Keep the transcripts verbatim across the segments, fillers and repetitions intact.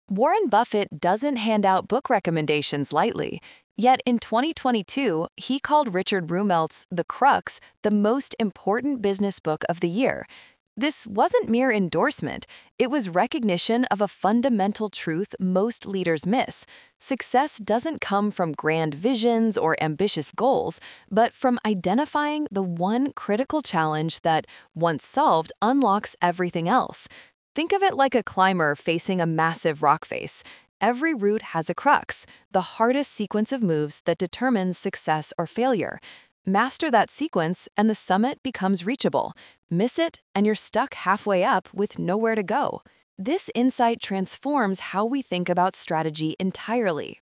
Warren Buffett doesn't hand out book recommendations lightly. Yet in twenty twenty-two, he called Richard Rumelt's The Crux the most important business book of the year. This wasn't mere endorsement, it was recognition of a fundamental truth most leaders miss. Success doesn't come from grand visions or ambitious goals, but from identifying the one critical challenge that, once solved, unlocks everything else. Think of it like a climber facing a massive rock face. Every route has a crux, the hardest sequence of moves that determines success or failure. Master that sequence and the summit becomes reachable. Miss it and you're stuck halfway up with nowhere to go. This insight transforms how we think about strategy entirely.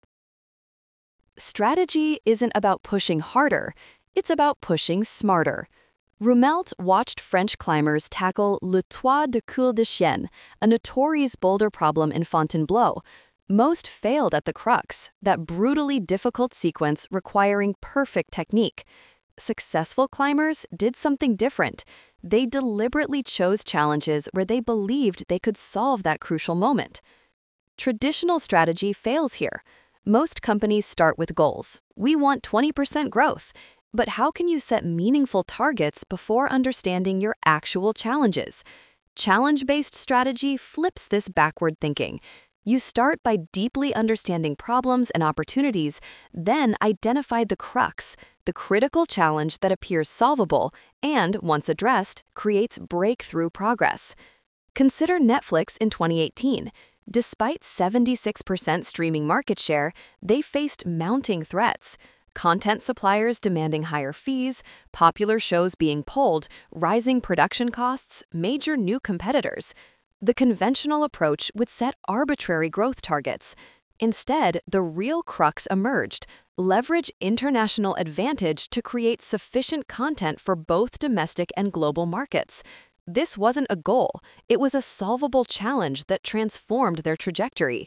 Strategy isn't about pushing harder, it's about pushing smarter. Rumelt watched French climbers tackle Le Toit de Cul de Chien, a notorious boulder problem in Fontainebleau. Most failed at the crux, that brutally difficult sequence requiring perfect technique. Successful climbers did something different. They deliberately chose challenges where they believed they could solve that crucial moment. Traditional strategy fails here. Most companies start with goals. We want twenty percent growth. But how can you set meaningful targets before understanding your actual challenges? Challenge-based strategy flips this backward thinking. You start by deeply understanding problems and opportunities, then identify the crux, the critical challenge that appears solvable and, once addressed, creates breakthrough progress. Consider Netflix in twenty eighteen. Despite seventy-six percent streaming market share, they faced mounting threats. Content suppliers demanding higher fees, popular shows being pulled, rising production costs, major new competitors. The conventional approach would set arbitrary growth targets. Instead, the real crux emerged: leverage international advantage to create sufficient content for both domestic and global markets. This wasn't a goal, it was a solvable challenge that transformed their trajectory.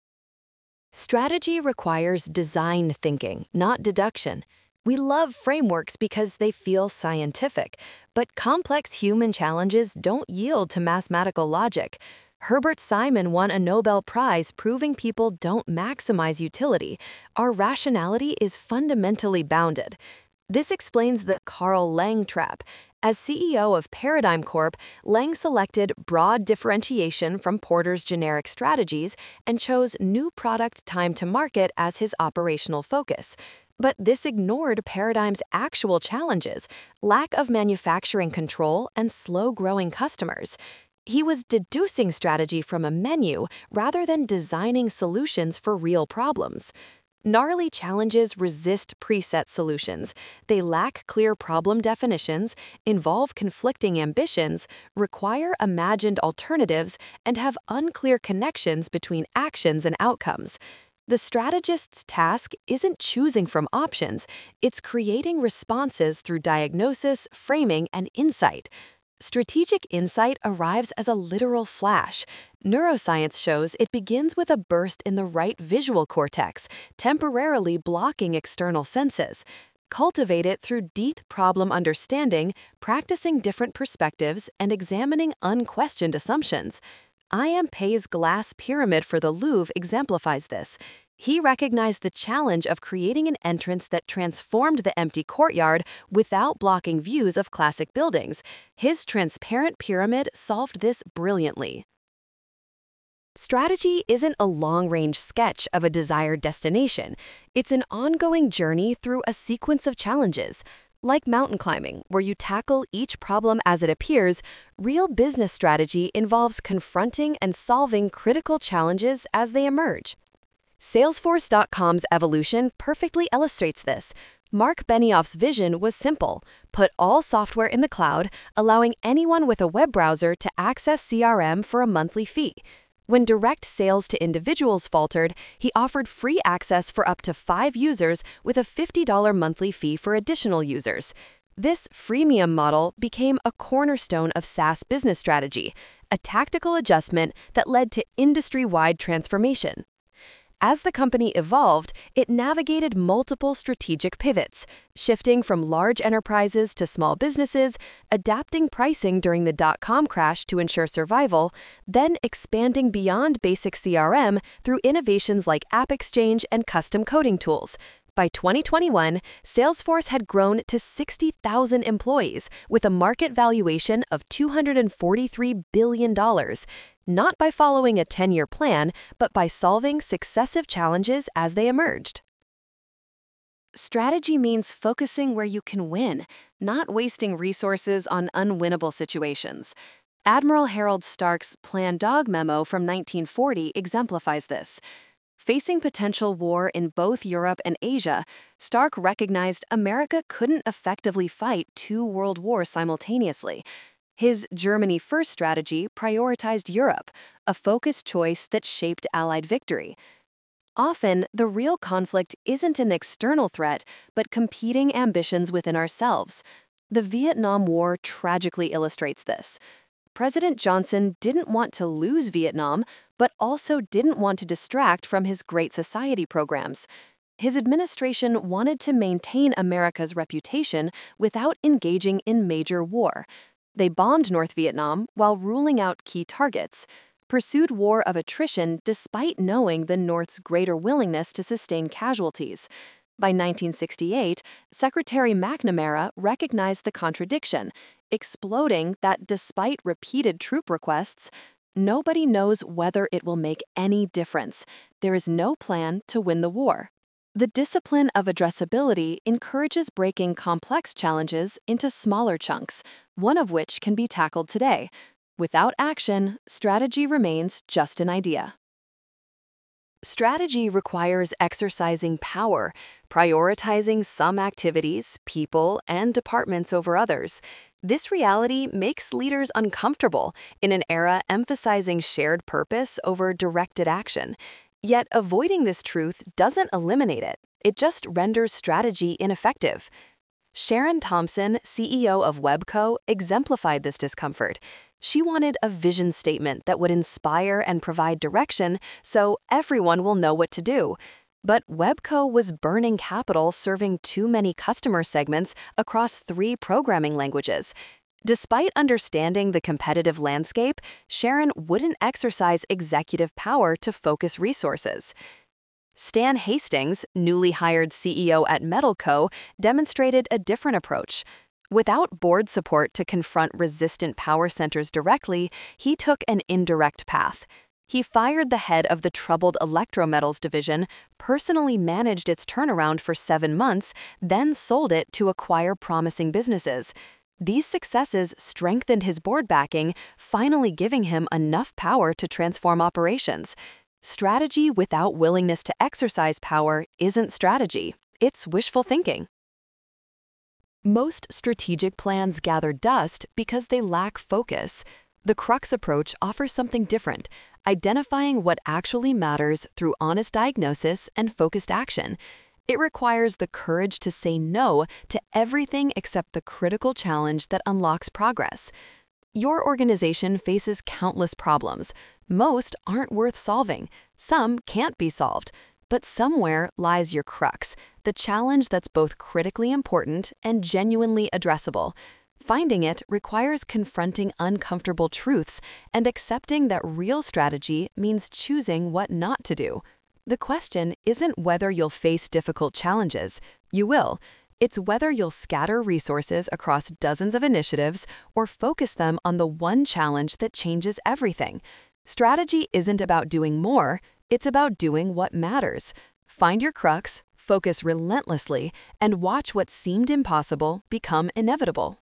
Strategy requires design thinking, not deduction. We love frameworks because they feel scientific, but complex human challenges don't yield to mathematical logic. Herbert Simon won a Nobel Prize proving people don't maximize utility. Our rationality is fundamentally bounded. This explains the Carl Lang trap. As C E O of Paradigm Corp, Lang selected broad differentiation from Porter's generic strategies and chose new product time to market as his operational focus. But this ignored Paradigm's actual challenges: lack of manufacturing control and slow-growing customers. He was deducing strategy from a menu rather than designing solutions for real problems. Gnarly challenges resist preset solutions. They lack clear problem definitions, involve conflicting ambitions, require imagined alternatives, and have unclear connections between actions and outcomes. The strategist's task isn't choosing from options, it's creating responses through diagnosis, framing, and insight. Strategic insight arrives as a literal flash. Neuroscience shows it begins with a burst in the right visual cortex, temporarily blocking external senses. Cultivate it through deep problem understanding, practicing different perspectives, and examining unquestioned assumptions. I M Pei's glass pyramid for the Louvre exemplifies this. He recognized the challenge of creating an entrance that transformed the empty courtyard without blocking views of classic buildings. His transparent pyramid solved this brilliantly. Strategy isn't a long-range sketch of a desired destination. It's an ongoing journey through a sequence of challenges. Like mountain climbing, where you tackle each problem as it appears, real business strategy involves confronting and solving critical challenges as they emerge. Salesforce dot com's evolution perfectly illustrates this. Mark Benioff's vision was simple: put all software in the cloud, allowing anyone with a web browser to access C R M for a monthly fee. When direct sales to individuals faltered, he offered free access for up to five users with a fifty dollars monthly fee for additional users. This freemium model became a cornerstone of SaaS business strategy, a tactical adjustment that led to industry-wide transformation. As the company evolved, it navigated multiple strategic pivots, shifting from large enterprises to small businesses, adapting pricing during the dot-com crash to ensure survival, then expanding beyond basic C R M through innovations like AppExchange and custom coding tools. By twenty twenty-one, Salesforce had grown to sixty thousand employees with a market valuation of two hundred forty-three billion dollars, not by following a ten-year plan, but by solving successive challenges as they emerged. Strategy means focusing where you can win, not wasting resources on unwinnable situations. Admiral Harold Stark's Plan Dog memo from nineteen forty exemplifies this. Facing potential war in both Europe and Asia, Stark recognized America couldn't effectively fight two world wars simultaneously. His Germany First strategy prioritized Europe, a focused choice that shaped Allied victory. Often, the real conflict isn't an external threat, but competing ambitions within ourselves. The Vietnam War tragically illustrates this. President Johnson didn't want to lose Vietnam, but also didn't want to distract from his Great Society programs. His administration wanted to maintain America's reputation without engaging in major war. They bombed North Vietnam while ruling out key targets, pursued war of attrition despite knowing the North's greater willingness to sustain casualties. By nineteen sixty-eight, Secretary McNamara recognized the contradiction, exploding that despite repeated troop requests, nobody knows whether it will make any difference. There is no plan to win the war. The discipline of addressability encourages breaking complex challenges into smaller chunks, one of which can be tackled today. Without action, strategy remains just an idea. Strategy requires exercising power, prioritizing some activities, people, and departments over others. This reality makes leaders uncomfortable in an era emphasizing shared purpose over directed action. Yet avoiding this truth doesn't eliminate it, it just renders strategy ineffective. Sharon Thompson, C E O of Webco, exemplified this discomfort. She wanted a vision statement that would inspire and provide direction so everyone will know what to do. But Webco was burning capital serving too many customer segments across three programming languages. Despite understanding the competitive landscape, Sharon wouldn't exercise executive power to focus resources. Stan Hastings, newly hired C E O at Metalco, demonstrated a different approach. Without board support to confront resistant power centers directly, he took an indirect path. He fired the head of the troubled Electrometals division, personally managed its turnaround for seven months, then sold it to acquire promising businesses. These successes strengthened his board backing, finally giving him enough power to transform operations. Strategy without willingness to exercise power isn't strategy, it's wishful thinking. Most strategic plans gather dust because they lack focus. The Crux approach offers something different, identifying what actually matters through honest diagnosis and focused action. It requires the courage to say no to everything except the critical challenge that unlocks progress. Your organization faces countless problems. Most aren't worth solving. Some can't be solved. But somewhere lies your crux, the challenge that's both critically important and genuinely addressable. Finding it requires confronting uncomfortable truths and accepting that real strategy means choosing what not to do. The question isn't whether you'll face difficult challenges. You will. It's whether you'll scatter resources across dozens of initiatives or focus them on the one challenge that changes everything. Strategy isn't about doing more, it's about doing what matters. Find your crux, focus relentlessly, and watch what seemed impossible become inevitable.